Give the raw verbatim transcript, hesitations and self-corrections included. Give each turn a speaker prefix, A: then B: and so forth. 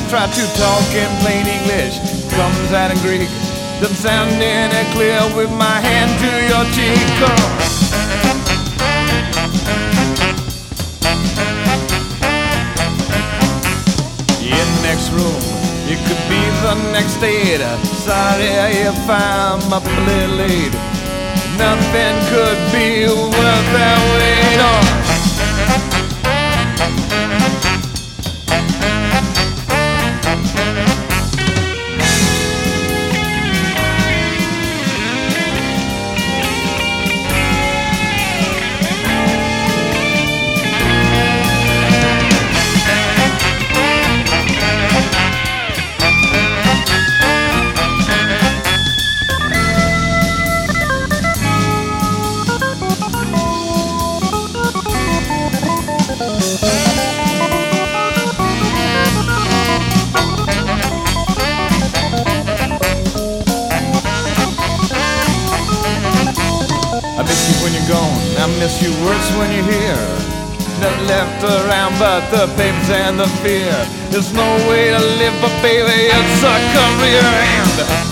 A: try to talk in plain English, comes out in Greek. Doesn't sound any clear with my hand to your cheek. Come on. In next room, you could be the next date. Sorry if I'm up a little late. Nothing could be worth that wait on. I miss you when you're gone, I miss you worse when you're here. Nothing left around but the papers and the fear. There's no way to live, but baby, it's a career. And